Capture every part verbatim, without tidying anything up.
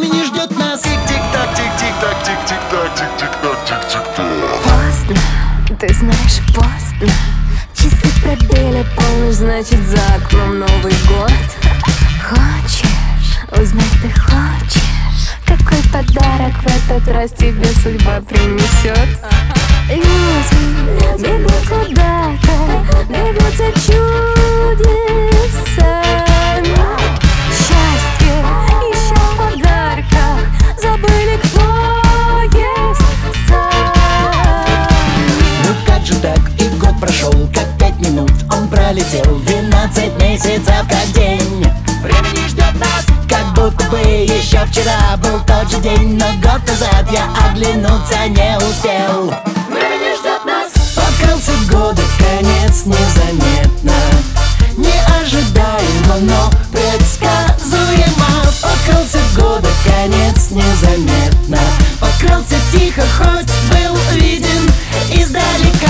времени ждет нас. Тик-тик-так, тик-тик-так, тик-тик-так, тик-тик-так, тик-тик-так. Поздно, ты знаешь, поздно. Часы пробили полночь, значит за окном Новый год. Хочешь, узнать ты хочешь, какой подарок в этот раз тебе судьба принесет? Люди бегут куда-то, бегут за чудесами. Счастье ищет в подарках, забыли, кто есть сам. Ну как же так, и год прошел, как пять минут он пролетел. Двенадцать месяцев как день. Времени ждет нас, как будто бы еще вчера был тот же день. Но год назад я оглянуться не успел. Времени ждет нас. Покрылся года конец незаметно, неожидаемо, но предсказуемо. Покрылся года конец незаметно, покрылся тихо, хоть был виден издалека.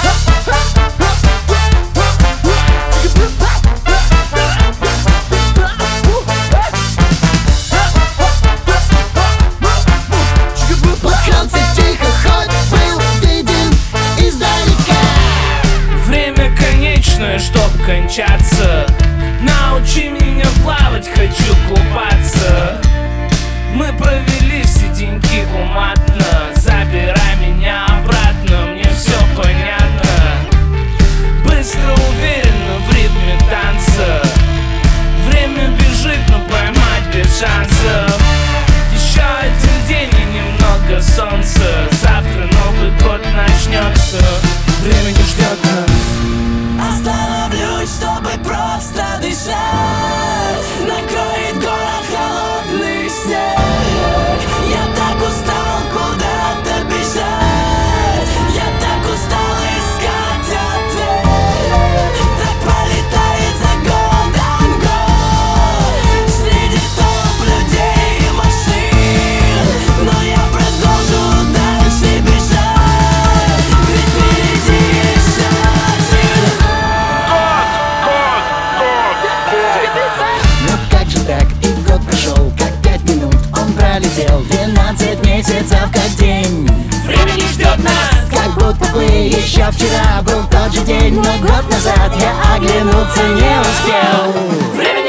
Покрылся тихо, хоть был виден издалека. Время конечное, чтоб кончаться. Научи меня плавать, хочу купаться. Мы провели все деньки уматно. Забирай меня обратно, мне все понятно. Быстро, уверенно, в ритме танца. Время бежит, но поймать без шансов. Еще один день и немного солнца. Завтра Новый год начнется. Время не ждет нас. Остановлюсь, чтобы просто дышать. Накроет город холодный снег. Я так устал куда-то бежать. Я так устал искать ответ. Так пролетает за годом год среди толп людей и машин. Но я продолжу дальше бежать. Ведь впереди еще один. Ну как же так, и год прошел, как пять минут он пролетел. Двенадцать месяцев как день. Время не ждет нас. Как будто бы еще вчера был тот же день. Но год назад я оглянуться не успел. Время